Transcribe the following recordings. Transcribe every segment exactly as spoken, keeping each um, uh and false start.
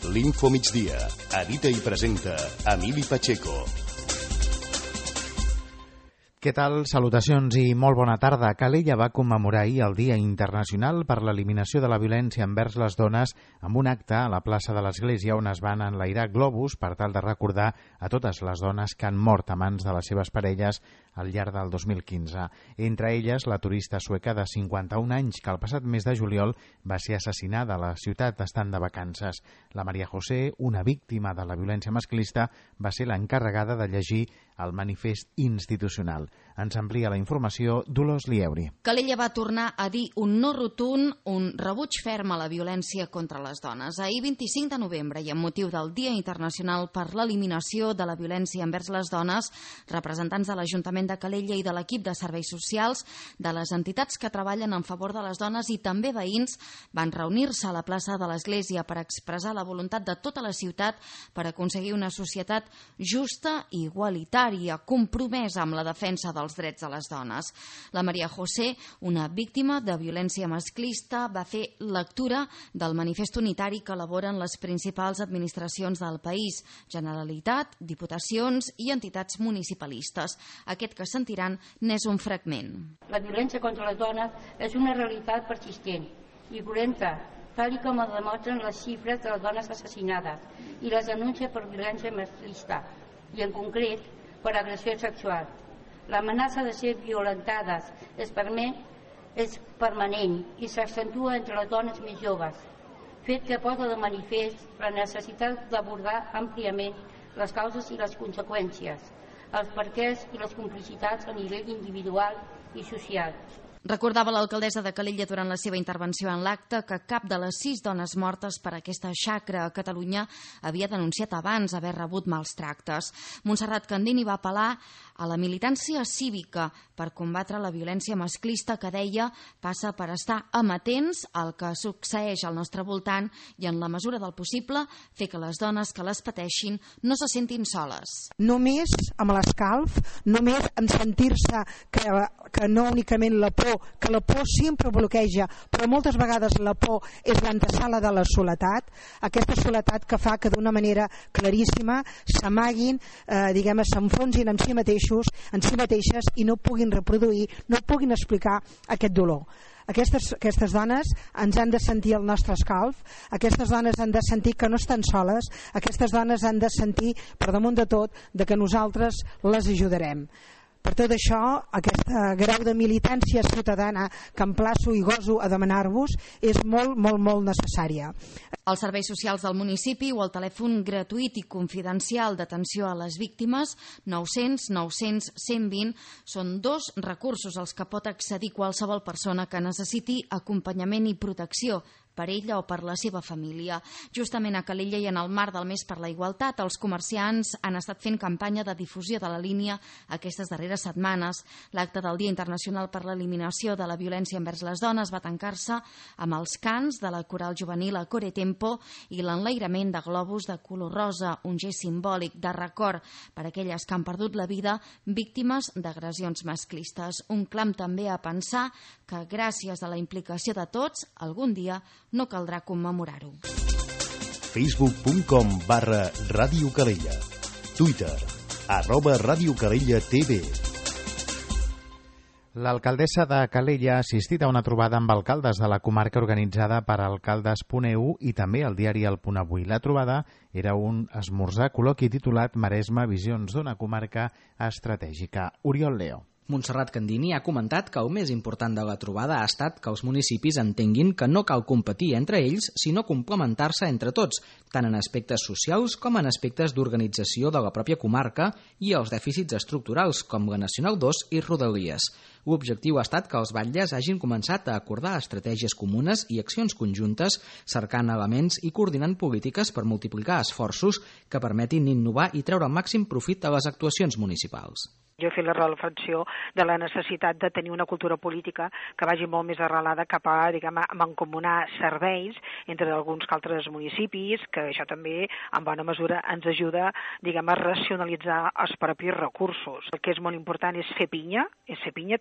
L'Info Migdia. Edita i presenta Emili Pacheco. Què tal? Salutacions i molt bona tarda. Calella va commemorar ahir el Dia Internacional per l'Eliminació de la Violència envers les Dones amb un acte a la plaça de l'Església on es van enlairar globus per tal de recordar a totes les dones que han mort a mans de les seves parelles al llarg del dos mil quinze. Entre elles, la turista sueca de cinquanta-un anys que el passat mes de juliol va ser assassinada a la ciutat estant de vacances. La Maria José, una víctima de la violència masclista, va ser l'encarregada de llegir el manifest institucional. Ens amplia la informació Dolors Lieuri. Calella va tornar a dir un no rotund, un rebuig ferm a la violència contra les dones. Ahir, vint-i-cinc de novembre, i amb motiu del Dia Internacional per l'Eliminació de la Violència envers les Dones, representants de l'Ajuntament de Calella i de l'equip de serveis socials, de les entitats que treballen en favor de les dones i també veïns, van reunir-se a la plaça de l'Església per expressar la voluntat de tota la ciutat per aconseguir una societat justa i igualitària, compromesa amb la defensa dels drets de les dones. La Maria José, una víctima de violència masclista, va fer lectura del manifest unitari que elaboren les principals administracions del país, Generalitat, Diputacions i entitats municipalistes. Aquest que sentiran n'és un fragment. La violència contra les dones és una realitat persistent i violenta, tal com ho demostren les xifres de les dones assassinades i les denúncies per violència masclista, i en concret per agressió sexual. L'amenaça de ser violentades és, permet, és permanent i s'accentua entre les dones més joves, fet que posa de manifest la necessitat d'abordar àmpliament les causes i les conseqüències, els perquès i les complicitats a nivell individual i social. Recordava l'alcaldessa de Calella durant la seva intervenció en l'acte que cap de les sis dones mortes per aquesta xacra a Catalunya havia denunciat abans haver rebut mals tractes. Montserrat Candini va apel·lar a la militància cívica per combatre la violència masclista que, deia, passa per estar amatents al que succeeix al nostre voltant i, en la mesura del possible, fer que les dones que les pateixin no se sentin soles. Només amb l'escalf, només en sentir-se que, que no únicament la por, que la por sempre bloqueja, però moltes vegades la por és l'antesala de la soledat, aquesta soledat que fa que d'una manera claríssima s'amaguin, eh, diguem, s'enfonsin en si mateixos, en si mateixes i no puguin reproduir, no puguin explicar aquest dolor. Aquestes, aquestes dones ens han de sentir el nostre escalf, aquestes dones han de sentir que no estan soles, aquestes dones han de sentir, per damunt de tot, de que nosaltres les ajudarem. Per tot això, aquest grau de militància ciutadana que emplaço i goso a demanar-vos és molt, molt, molt necessària. Els serveis socials del municipi o el telèfon gratuït i confidencial d'atenció a les víctimes, nou-cents nou-cents cent vint, són dos recursos als que pot accedir qualsevol persona que necessiti acompanyament i protecció per ella o per la seva família. Justament a Calella i en el marc del Mes per la Igualtat, els comerciants han estat fent campanya de difusió de la línia aquestes darreres setmanes. L'acte del Dia Internacional per l'Eliminació de la Violència envers les Dones va tancar-se amb els cants de la coral juvenil a Core Tempo i l'enlairament de globus de color rosa, un gest simbòlic de record per a aquelles que han perdut la vida víctimes d'agressions masclistes. Un clam també a pensar que gràcies a la implicació de tots, algun dia no caldrà commemorar-ho. facebook punt com barra Ràdio Calella. Twitter, arroba Ràdio Calella T V. L'alcaldessa de Calella ha assistit a una trobada amb alcaldes de la comarca organitzada per alcaldes punt E U i també el diari El Punt Avui. La trobada era un esmorzar col·loqui titulat Maresme, visions d'una comarca estratègica. Oriol Leo. Montserrat Candini ha comentat que el més important de la trobada ha estat que els municipis entenguin que no cal competir entre ells, sinó complementar-se entre tots, tant en aspectes socials com en aspectes d'organització de la pròpia comarca i els dèficits estructurals, com la Nacional dos i Rodalies. L'objectiu ha estat que els batlles hagin començat a acordar estratègies comunes i accions conjuntes, cercant elements i coordinant polítiques per multiplicar esforços que permetin innovar i treure el màxim profit de les actuacions municipals. Jo he fet la reflexió de la necessitat de tenir una cultura política que vagi molt més arrelada cap a, diguem, a mancomunar serveis entre alguns que altres municipis, que això també, en bona mesura, ens ajuda, diguem, a racionalitzar els propis recursos. El que és molt important és fer pinya, és fer pinya també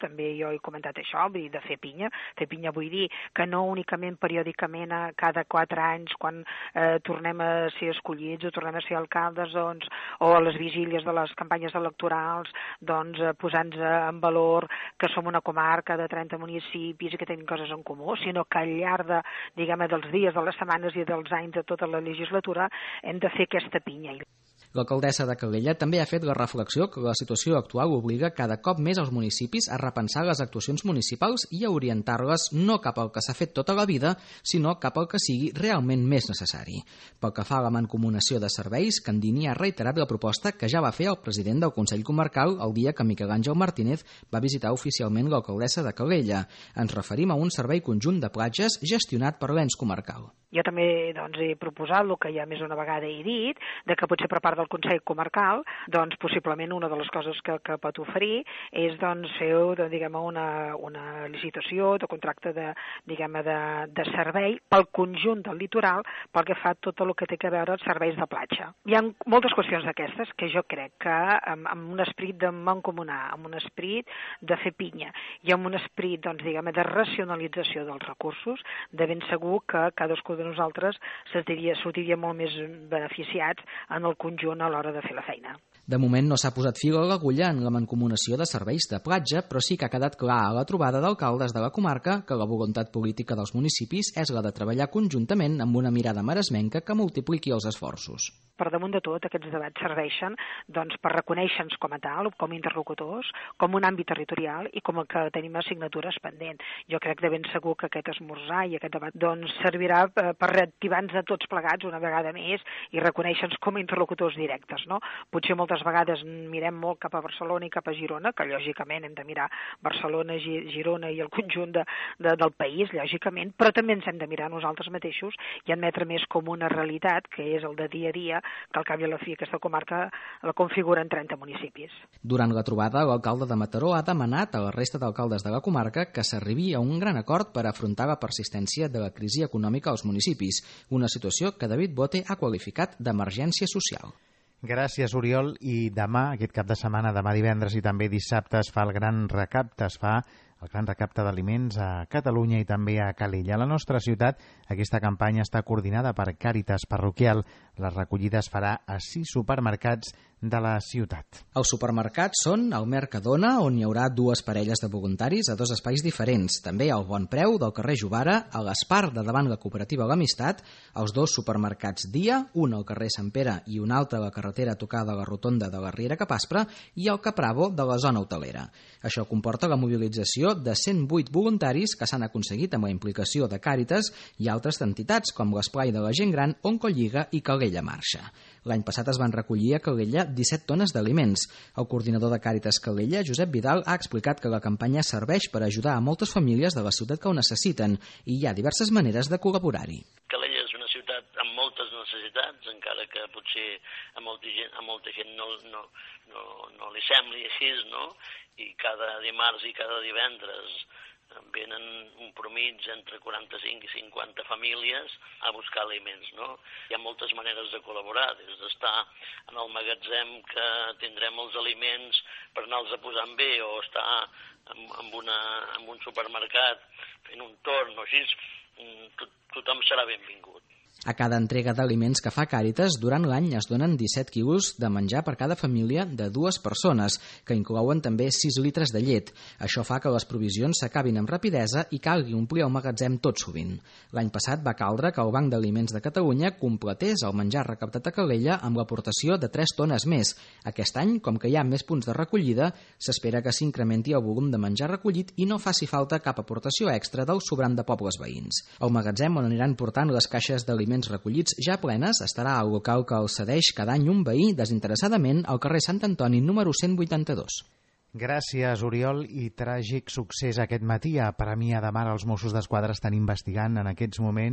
també jo he comentat això, vull dir, de fer pinya. Fer pinya vull dir que no únicament periòdicament a cada quatre anys quan eh, tornem a ser escollits o tornem a ser alcaldes, doncs, o a les vigílies de les campanyes electorals, doncs eh, posant-nos en valor que som una comarca de trenta municipis i que tenim coses en comú, sinó que al llarg de, diguem, dels dies, de les setmanes i dels anys de tota la legislatura hem de fer aquesta pinya. L'alcaldessa de Calella també ha fet la reflexió que la situació actual obliga cada cop més els municipis a repensar les actuacions municipals i a orientar-les no cap al que s'ha fet tota la vida, sinó cap al que sigui realment més necessari. Pel que fa a la mancomunació de serveis, Candini ha reiterat la proposta que ja va fer el president del Consell Comarcal el dia que Miquel Àngel Martínez va visitar oficialment l'alcaldessa de Calella. Ens referim a un servei conjunt de platges gestionat per l'ens comarcal. Jo també doncs, he proposat el que ja més una vegada he dit, de que potser per part del Consell Comarcal, doncs possiblement una de les coses que, que pot oferir és doncs, fer de, diguem, una, una licitació de contracte de, diguem, de, de servei pel conjunt del litoral pel que fa tot el que té a veure els serveis de platja. Hi ha moltes qüestions d'aquestes que jo crec que amb, amb un esperit de mancomunar, amb un esperit de fer pinya i amb un esperit doncs, diguem, de racionalització dels recursos, de ben segur que cadascú de nosaltres sortiria, sortiria molt més beneficiats en el conjunt a l'hora de fer la feina. De moment no s'ha posat fil a l'agulla en la mancomunació de serveis de platja, però sí que ha quedat clar a la trobada d'alcaldes de la comarca que la voluntat política dels municipis és la de treballar conjuntament amb una mirada maresmenca que multipliqui els esforços. Per damunt de tot, aquests debats serveixen doncs, per reconèixer-nos com a tal, com a interlocutors, com un àmbit territorial i com el que tenim assignatures pendent. Jo crec de ben segur que aquest esmorzar i aquest debat doncs, servirà per reactivar-nos a tots plegats una vegada més i reconèixer-nos com a interlocutors directes. No? Potser moltes vegades mirem molt cap a Barcelona i cap a Girona, que lògicament hem de mirar Barcelona, Girona i el conjunt de, de, del país, lògicament, però també ens hem de mirar nosaltres mateixos i admetre més com una realitat, que és el de dia a dia, que al cap i a la fi aquesta comarca la configuren trenta municipis. Durant la trobada, l'alcalde de Mataró ha demanat a la resta d'alcaldes de la comarca que s'arribi a un gran acord per afrontar la persistència de la crisi econòmica als municipis, una situació que David Bote ha qualificat d'emergència social. Gràcies, Oriol. I demà, aquest cap de setmana, demà divendres i també dissabte, es fa el gran recapte, es fa el gran recapte d'aliments a Catalunya i també a Calella. A la nostra ciutat, aquesta campanya està coordinada per Càritas Parroquial. La recollida es farà a sis supermercats de la ciutat. Els supermercats són el Mercadona, on hi haurà dues parelles de voluntaris a dos espais diferents. També al Bon Preu del carrer Jovara, a l'Espar de davant la cooperativa L'Amistat, els dos supermercats Dia, un al carrer Sant Pere i un altre a la carretera tocada a la rotonda de la Riera Capaspra i al Capravo de la zona hotelera. Això comporta la mobilització de cent vuit voluntaris que s'han aconseguit amb la implicació de Càritas i altres entitats com l'Esplai de la Gent Gran, Oncolliga i Calella Marxa. L'any passat es van recollir a Calella disset tones d'aliments. El coordinador de Càritas Calella, Josep Vidal, ha explicat que la campanya serveix per ajudar a moltes famílies de la ciutat que ho necessiten i hi ha diverses maneres de col·laborar-hi. Calella és una ciutat amb moltes necessitats, encara que potser a molta gent, a molta gent no, no, no, no li sembli així, no? I cada dimarts i cada divendres venen un promig entre quaranta-cinc i cinquanta famílies a buscar aliments, no? Hi ha moltes maneres de col·laborar, des d'estar en el magatzem que tindrem els aliments per anar-los a posar bé, o estar en, en, una, en un supermercat fent un torn o així, tot, tothom serà benvingut. A cada entrega d'aliments que fa Càritas, durant l'any es donen disset quilos de menjar per cada família de dues persones, que inclouen també sis litres de llet. Això fa que les provisions s'acabin amb rapidesa i calgui omplir el magatzem tot sovint. L'any passat va caldre que el Banc d'Aliments de Catalunya completés el menjar recaptat a Calella amb l'aportació de tres tones més. Aquest any, com que hi ha més punts de recollida, s'espera que s'incrementi el volum de menjar recollit i no faci falta cap aportació extra del sobrant de pobles veïns. El magatzem on aniran portant les caixes d'aliments recollits ja plenes estarà al local que el cedeix cada any un veí desinteressadament al carrer Sant Antoni número cent vuitanta-dos. Gràcies, Oriol. I tràgic succés aquest matí. A Premià de Mar els Mossos d'Esquadra estan investigant en aquests moments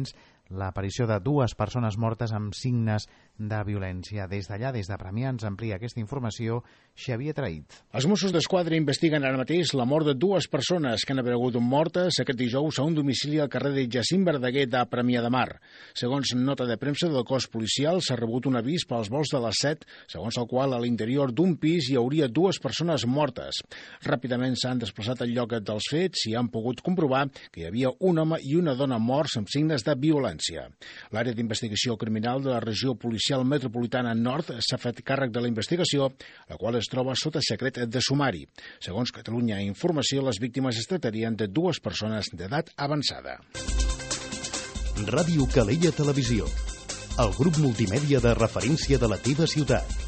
l'aparició de dues persones mortes amb signes de violència. Des d'allà, des de Premià, ens amplia aquesta informació Xavier Traït. Els Mossos d'Esquadra investiguen ara mateix la mort de dues persones que han aparegut mortes aquest dijous a un domicili al carrer de Jacint Verdaguer de Premià de Mar. Segons nota de premsa del cos policial, s'ha rebut un avís pels vols de les set, segons el qual a l'interior d'un pis hi hauria dues persones mortes. Ràpidament s'han desplaçat al lloc dels fets i han pogut comprovar que hi havia un home i una dona morts amb signes de violència. L'àrea d'investigació criminal de la regió policial metropolitana nord s'ha fet càrrec de la investigació, la qual es troba sota secret de sumari. Segons Catalunya Informació, les víctimes es tractarien de dues persones d'edat avançada. Ràdio Calella Televisió, el grup multimèdia de referència de la teva ciutat.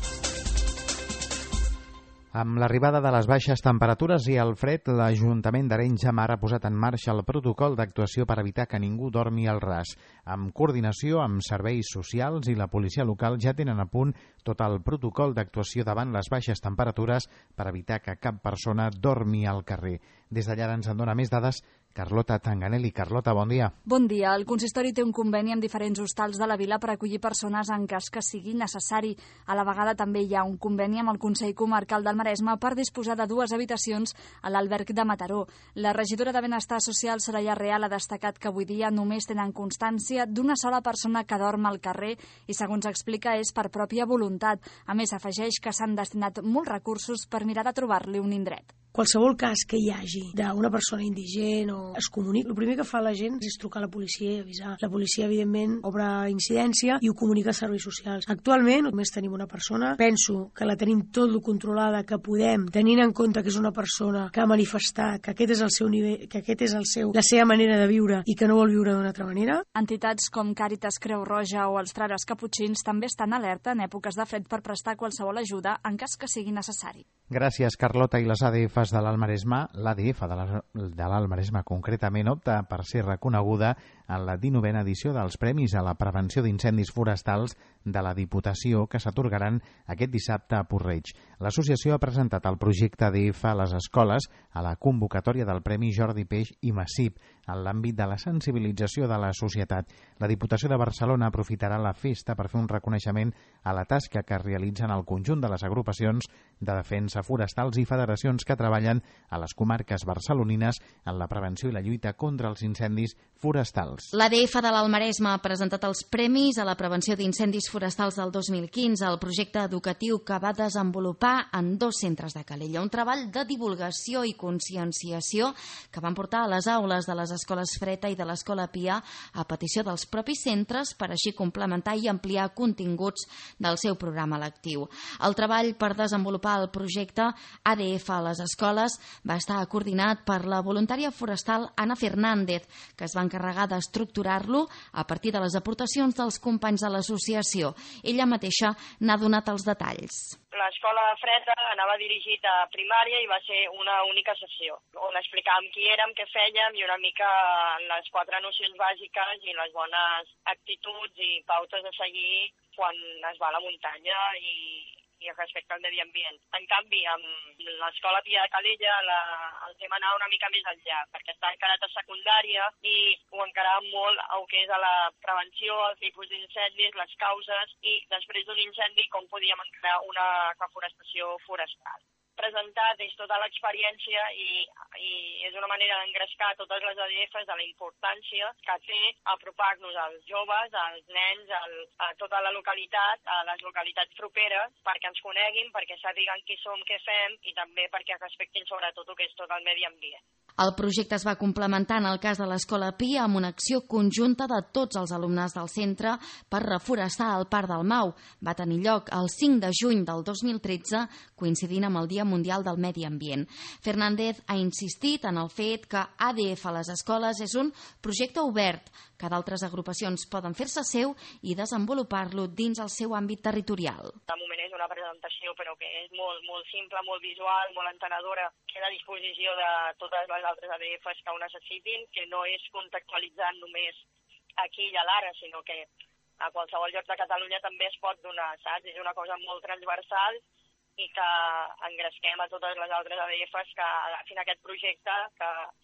Amb l'arribada de les baixes temperatures i el fred, l'Ajuntament d'Arenys de Mar ha posat en marxa el protocol d'actuació per evitar que ningú dormi al ras. Amb coordinació amb serveis socials i la policia local ja tenen a punt tot el protocol d'actuació davant les baixes temperatures per evitar que cap persona dormi al carrer. Des d'allà ens en dona més dades Carlota Tanganelli. Carlota, bon dia. Bon dia. El consistori té un conveni amb diferents hostals de la vila per acollir persones en cas que sigui necessari. A la vegada també hi ha un conveni amb el Consell Comarcal del Maresme per disposar de dues habitacions a l'alberg de Mataró. La regidora de Benestar Social, Soraya Real, ha destacat que avui dia només tenen constància d'una sola persona que dorm al carrer i, segons explica, és per pròpia voluntat. A més, afegeix que s'han destinat molts recursos per mirar de trobar-li un indret. Qualsevol cas que hi hagi d'una persona indigent o es comunica, el primer que fa la gent és trucar a la policia i avisar. La policia, evidentment, obre incidència i ho comunica als serveis socials. Actualment només tenim una persona. Penso que la tenim tot lo controlada que podem, tenint en compte que és una persona que ha manifestat que aquest és el seu nivell, que aquest és el seu, la seva manera de viure i que no vol viure d'una altra manera. Entitats com Càritas, Creu Roja o els Frares Caputxins també estan alerta en èpoques de fred per prestar qualsevol ajuda en cas que sigui necessari. Gràcies, Carlota. I les A D Fs de l'Alt Maresme, l'A D F de l'Alt Maresme concretament, opta per ser reconeguda en la dinovena edició dels Premis a la Prevenció d'Incendis Forestals de la Diputació que s'atorgaran aquest dissabte a Puig-reig. L'associació ha presentat el projecte A D F a les escoles a la convocatòria del Premi Jordi Peix i Massip en l'àmbit de la sensibilització de la societat. La Diputació de Barcelona aprofitarà la festa per fer un reconeixement a la tasca que realitzen el conjunt de les agrupacions de defensa forestals i federacions que treballen a les comarques barcelonines en la prevenció i la lluita contra els incendis forestals. L'A D F de l'Alt Maresme ha presentat els premis a la prevenció d'incendis forestals del dos mil quinze, el projecte educatiu que va desenvolupar en dos centres de Calella. Un treball de divulgació i conscienciació que van portar a les aules de les escoles Freta i de l'Escola Pia a petició dels propis centres per així complementar i ampliar continguts del seu programa lectiu. El treball per desenvolupar el projecte A D F a les escoles va estar coordinat per la voluntària forestal Ana Fernández, que es va encarregar d'estructurar-lo a partir de les aportacions dels companys de l'associació. Ella mateixa n'ha donat els detalls. L'escola Freta anava dirigit a primària i va ser una única sessió, on explicàvem qui érem, què fèiem i una mica les quatre nocions bàsiques i les bones actituds i pautes a seguir quan es va a la muntanya i, i respecte al medi ambient. En canvi, amb l'Escola Pia de Calella la, el tema anava una mica més enllà, perquè està encarat a secundària i ho encaràvem molt el que és a la prevenció, el tipus d'incendis, les causes i després d'un incendi com podíem encarar una reforestació forestal. Presentat és tota l'experiència i, i és una manera d'engrescar totes les A D Fs de la importància que té apropar-nos als joves, als nens, al, a tota la localitat, a les localitats properes, perquè ens coneguin, perquè sàpiguen qui som, què fem i també perquè respectin sobretot el que és tot el medi ambient. El projecte es va complementar en el cas de l'Escola Pia amb una acció conjunta de tots els alumnes del centre per reforestar el Parc del Mau. Va tenir lloc el cinc de juny del dos mil tretze, coincidint amb el Dia Mundial del Medi Ambient. Fernández ha insistit en el fet que A D F a les escoles és un projecte obert, que d'altres agrupacions poden fer-se seu i desenvolupar-lo dins el seu àmbit territorial. De moment és una presentació però que és molt, molt simple, molt visual, molt entenedora, que és a disposició de totes les altres A D Fs que ho necessitin, que no és contextualitzant només aquí i a l'ara, sinó que a qualsevol lloc de Catalunya també es pot donar, saps? És una cosa molt transversal i que engresquem a totes les altres A D Fs que agafin aquest projecte que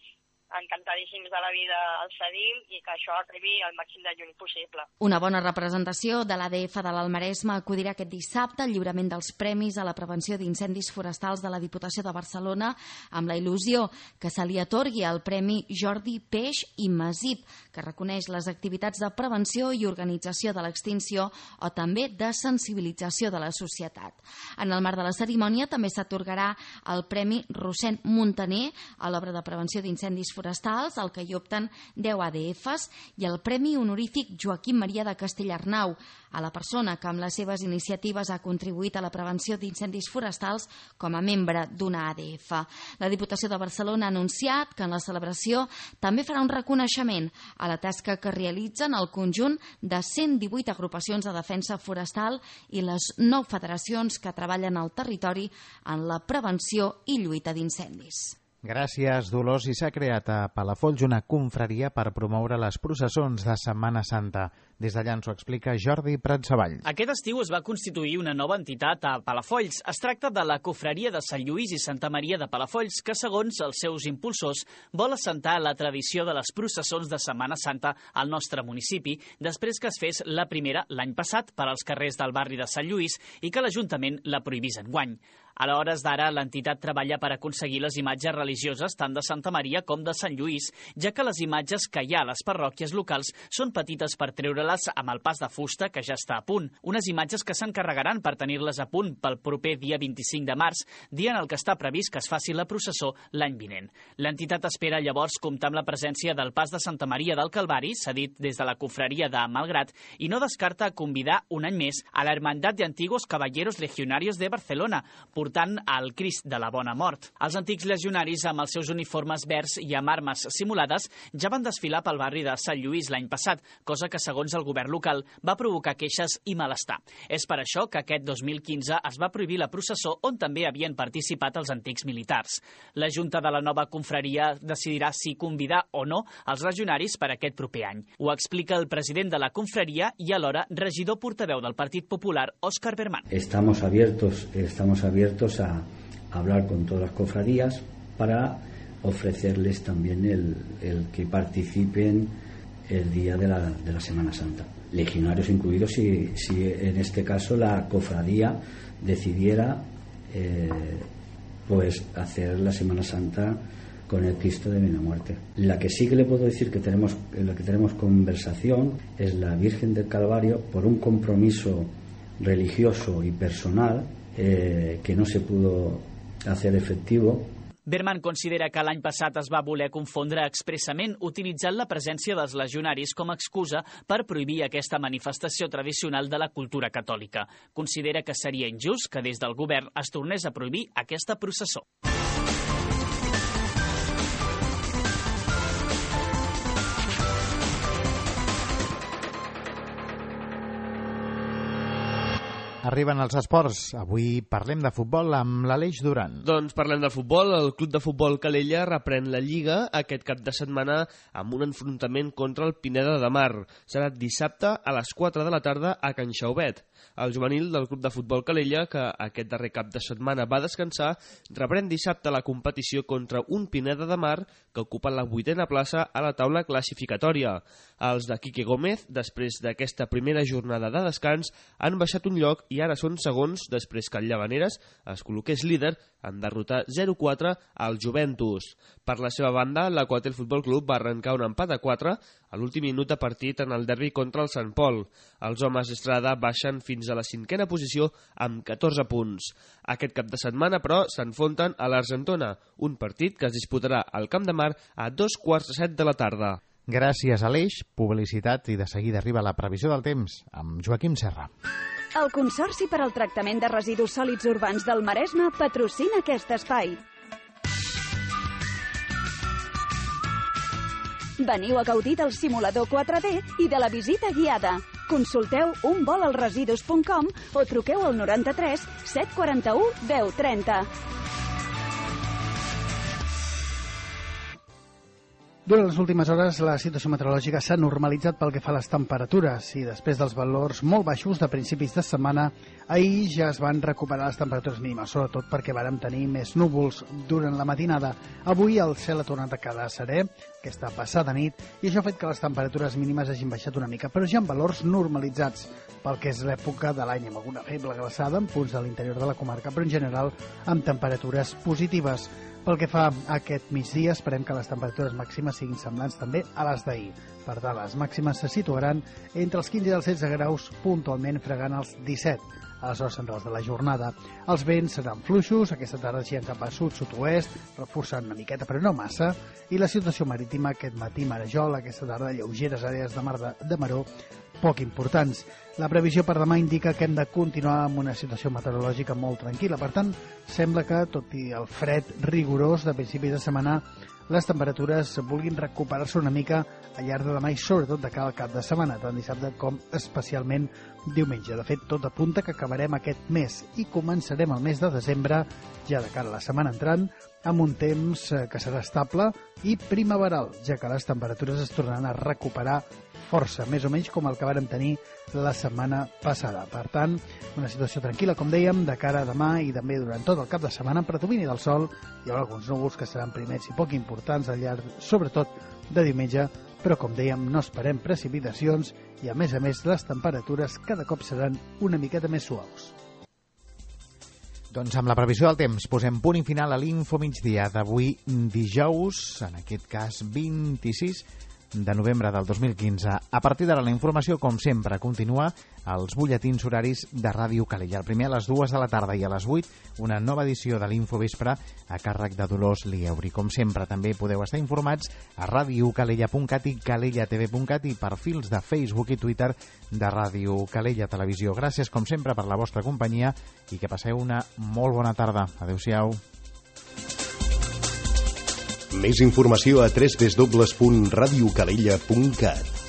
encantadíssims de la vida al cedim i que això arribi al màxim de lluny possible. Una bona representació de l'A D F de l'Almaresme acudirà aquest dissabte al lliurament dels premis a la prevenció d'incendis forestals de la Diputació de Barcelona amb la il·lusió que se li atorgui el Premi Jordi Peix i Masip, que reconeix les activitats de prevenció i organització de l'extinció o també de sensibilització de la societat. En el marc de la cerimònia també s'atorgarà el Premi Rossend Montaner a l'obra de prevenció d'incendis forestals, al que hi opten deu A D Fs, i el Premi Honorífic Joaquim Maria de Castellarnau, a la persona que amb les seves iniciatives ha contribuït a la prevenció d'incendis forestals com a membre d'una A D F. La Diputació de Barcelona ha anunciat que en la celebració també farà un reconeixement a la tasca que realitzen el conjunt de cent divuit agrupacions de defensa forestal i les nou federacions que treballen al territori en la prevenció i lluita d'incendis. Gràcies, Dolors. I s'ha creat a Palafolls una confraria per promoure les processons de Setmana Santa. Des d'allà ens ho explica Jordi Pratsavall. Aquest estiu es va constituir una nova entitat a Palafolls. Es tracta de la Confraria de Sant Lluís i Santa Maria de Palafolls, que, segons els seus impulsors, vol assentar la tradició de les processons de Setmana Santa al nostre municipi, després que es fes la primera l'any passat per als carrers del barri de Sant Lluís i que l'Ajuntament la prohibís enguany. A l'hores d'ara, l'entitat treballa per aconseguir les imatges religioses tant de Santa Maria com de Sant Lluís, ja que les imatges que hi ha a les parròquies locals són petites per treure-les amb el pas de fusta, que ja està a punt. Unes imatges que s'encarregaran per tenir-les a punt pel proper dia vint-i-cinc de març, dia en el que està previst que es faci la processó l'any vinent. L'entitat espera llavors comptar amb la presència del pas de Santa Maria del Calvari, cedit des de la confraria de Malgrat, i no descarta convidar un any més a la Hermandad de Antiguos Caballeros Legionarios de Barcelona, portant al Crist de la Bona Mort. Els antics legionaris, amb els seus uniformes verds i amb armes simulades, ja van desfilar pel barri de Sant Lluís l'any passat, cosa que, segons el govern local, va provocar queixes i malestar. És per això que aquest dos mil quinze es va prohibir la processó on també havien participat els antics militars. La Junta de la nova confraria decidirà si convidar o no els legionaris per aquest proper any. Ho explica el president de la confraria i alhora regidor portaveu del Partit Popular, Òscar Berman. Estamos abiertos, estamos abiertos a hablar con todas las cofradías para ofrecerles también el, el que participen el día de la, de la Semana Santa. Legionarios incluidos si, si en este caso la cofradía decidiera eh, pues hacer la Semana Santa con el Cristo de la Muerte. La que sí que le puedo decir que tenemos, en la que tenemos conversación es la Virgen del Calvario, por un compromiso religioso y personal eh, que no se pudo hacer efectivo. Berman considera que l'any passat es va voler confondre expressament utilitzant la presència dels legionaris com a excusa per prohibir aquesta manifestació tradicional de la cultura catòlica. Considera que seria injust que des del govern es tornés a prohibir aquesta processó. Arriben els esports. Avui parlem de futbol amb l'Aleix Duran. Doncs parlem del futbol. El Club de Futbol Calella reprèn la Lliga aquest cap de setmana amb un enfrontament contra el Pineda de Mar. Serà dissabte a les quatre de la tarda a Can Xaubet. El juvenil del Club de Futbol Calella, que aquest darrer cap de setmana va descansar, reprèn dissabte la competició contra un Pineda de Mar que ocupa la vuitena plaça a la taula classificatòria. Els de Quique Gómez, després d'aquesta primera jornada de descans, han baixat un lloc i ara són segons després que el Llavaneres es col·loqués líder en derrotar zero quatre al Juventus. Per la seva banda, l'Aquatel Futbol Club va arrencar un empat a quatre a l'últim minut de partit en el derbi contra el Sant Pol. Els homes d'Estrada baixen fins a la cinquena posició amb catorze punts. Aquest cap de setmana, però, s'enfonten a l'Argentona, un partit que es disputarà al Camp de Mar a dos quarts de set de la tarda. Gràcies, Aleix. Publicitat i de seguida arriba la previsió del temps amb Joaquim Serra. El Consorci per al Tractament de Residus Sòlids Urbans del Maresme patrocina aquest espai. Veniu a gaudir del simulador quatre D i de la visita guiada. Consulteu un vol al residus punt com o truqueu al noranta-tres set quaranta-u deu trenta. Durant les últimes hores la situació meteorològica s'ha normalitzat pel que fa a les temperatures i després dels valors molt baixos de principis de setmana, ahir ja es van recuperar les temperatures mínimes, sobretot perquè vàrem tenir més núvols durant la matinada. Avui el cel ha tornat a quedar serè, aquesta passada nit, i això ha fet que les temperatures mínimes hagin baixat una mica, però ja en valors normalitzats pel que és l'època de l'any, amb alguna feble glaçada en punts de l'interior de la comarca, però en general amb temperatures positives. Pel que fa a aquest migdia, esperem que les temperatures màximes siguin semblants també a les d'ahir. Per tant, les màximes se situaran entre els quinze i els setze graus, puntualment fregant els disset a les hores centrals de la jornada. Els vents seran fluixos, aquesta tarda giren cap a sud-sud-oest, reforçant una miqueta però no massa, i la situació marítima aquest matí marejol, aquesta tarda lleugeres àrees de mar de, de maró poc importants. La previsió per demà indica que hem de continuar amb una situació meteorològica molt tranquil·la. Per tant, sembla que, tot i el fred rigorós de principis de setmana, les temperatures vulguin recuperar-se una mica al llarg de demà i sobretot de cara al cap de setmana, tant dissabte com especialment diumenge. De fet, tot apunta que acabarem aquest mes i començarem el mes de desembre, ja de cara a la setmana entrant, amb un temps que serà estable i primaveral, ja que les temperatures es tornaran a recuperar força, més o menys com el que vàrem tenir la setmana passada. Per tant, una situació tranquil·la, com dèiem, de cara a demà i també durant tot el cap de setmana, amb predomini del sol. Hi haurà alguns núvols que seran primers i poc importants al llarg, sobretot de diumenge, però com dèiem, no esperem precipitacions i a més a més les temperatures cada cop seran una miqueta més suaus. Doncs amb la previsió del temps posem punt i final a l'Info Migdia d'avui dijous, en aquest cas vint-i-sis de novembre del dos mil quinze. A partir d'ara la informació, com sempre, continua als butlletins horaris de Ràdio Calella. El primer a les dues de la tarda i a les vuit una nova edició de l'Info Vespre a càrrec de Dolors Lieuri. Com sempre, també podeu estar informats a radiocalella punt cat i calella t v punt cat i perfils de Facebook i Twitter de Ràdio Calella Televisió. Gràcies, com sempre, per la vostra companyia i que passeu una molt bona tarda. Adéu-siau. Més informació a w w w punt radiocalella punt cat.